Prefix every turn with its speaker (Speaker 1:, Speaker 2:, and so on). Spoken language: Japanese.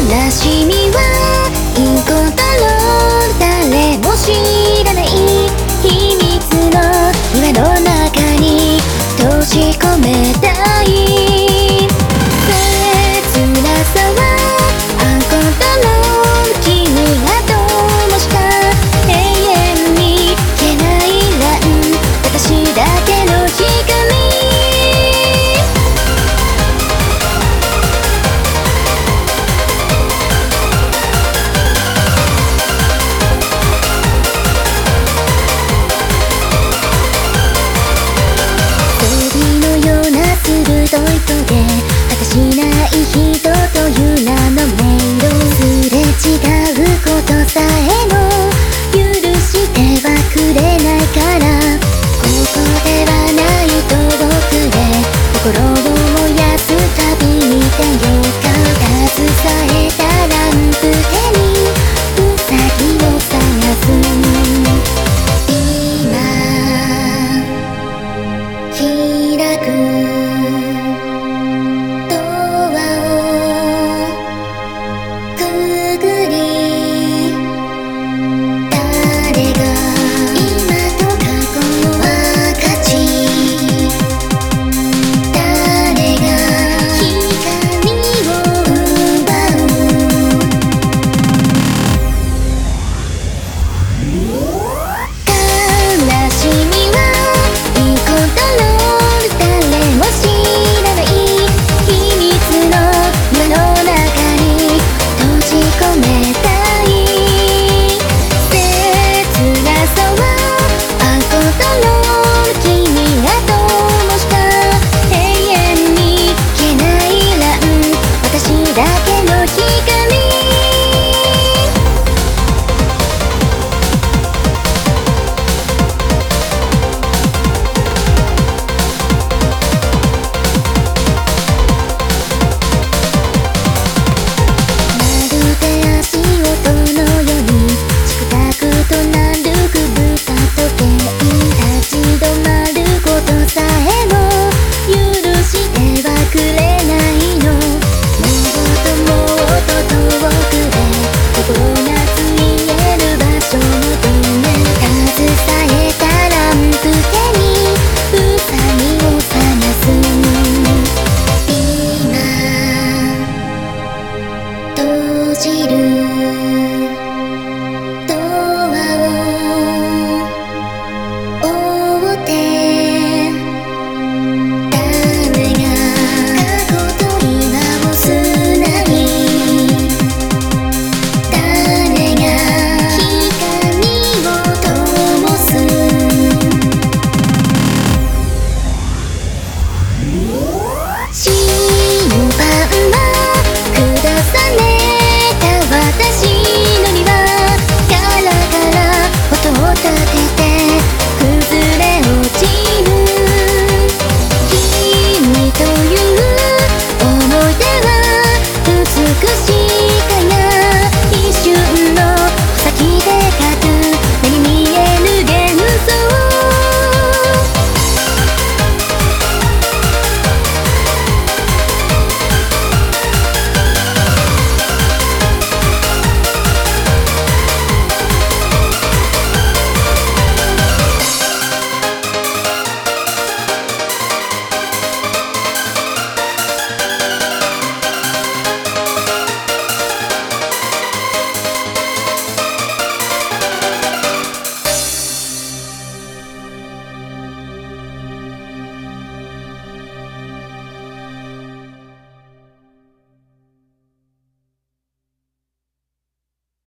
Speaker 1: 悲しみはいいことだろう。誰も知らない秘密の岩の中に閉じ込めたい。切なさはあんこだろう。君が灯した永遠に消えないラン、私だけの光。どいとで果てしない人という名の迷路、すれ違うことさえも許してはくれないから、ここではないと僕で心を燃やす旅に出ようか。携えたランプ手にウサギを探す。今開く閉じる